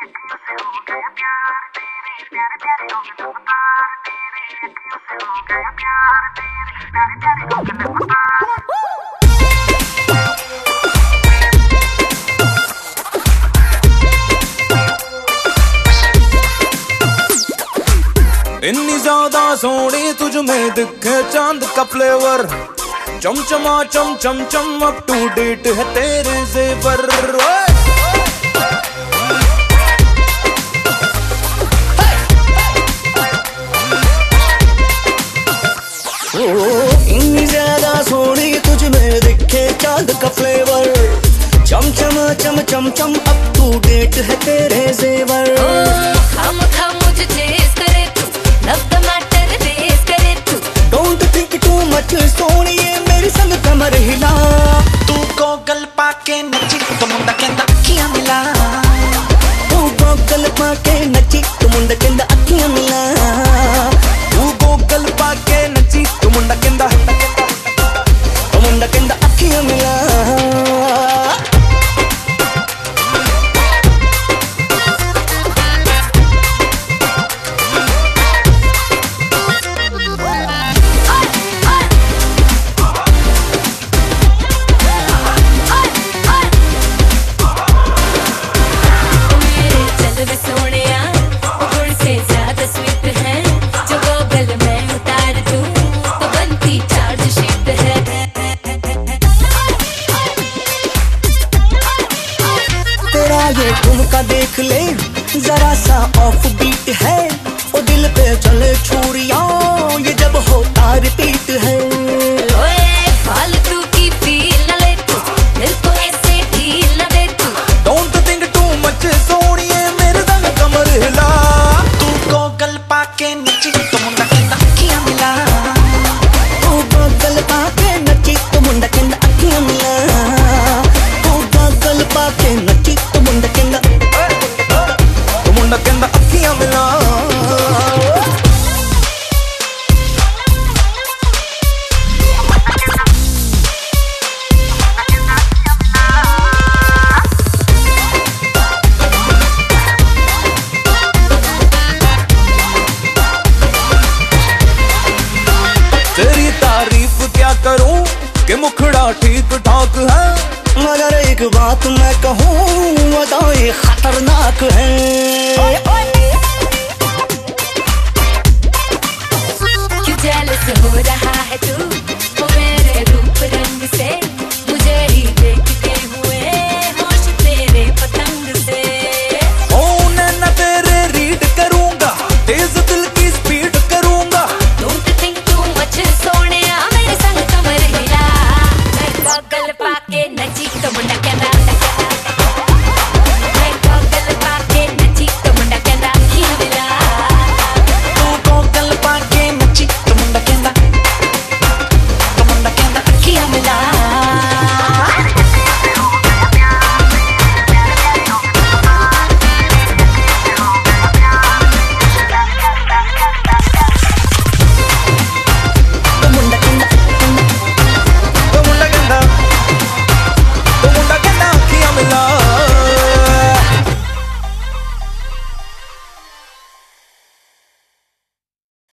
इतनी ज्यादा सोनी तुझ में दिखे चांद का फ्लेवर, चमचमा चम चम चम अप टू डेट है तेरे जेवर। इतनी ज्यादा सोनी तुझ में दिखे चांद का फ्लेवर, चमचमा चम चम चम अप टू डेट है तेरे जेवर। हम मुझे चेस करे तू, लव द मैटर रेस करे तू। डोंट थिंक टू मच सोनिए मेरे संग कमर हिला। तू गोगल पाके नची तो मुंडा कहंदा अखियां मिला। तू गोगल पाके नची तो मुंडा कहंदा अखियां मिला। तू गोगल पाके नची तो मुंडा कहंदा अखियां मिला। ये ठुमका देख ले जरा सा ऑफ बीट है, ओ दिल पे चले छुरियां ये जब होता रिपीट है। ओए फालतू की फील न ले तू, दिल को ऐसे ढील न दे तू। डोंट थिंक टू मच सोनिए मेरे संग कमर हिला। तू गोगल पाके नची तो मुंडा कहंदा अखियां मिला। तू गोगल पाके नची तो मुंडा कहंदा अखियां मिला। तू गोगल पाके नची तो मुंडा कहंदा अखियां मिला। तेरी तारीफ क्या करूं कि मुखड़ा ठीक ठाक है, मगर एक बात मैं कहूँ अदाएं खतरनाक है। क्यों जेलस हो रहा है तू वो मेरे रूप रंग से, मुझे ही देखते हुए होश तेरे पतंग से। न तेरे रीड करूंगा, तेज दिल की स्पीड करूंगा। डोंट थिंक टू मच सोनिया मेरे संग कमर हिला। मैं गोगल पाके नची तो मुंडा कहंदा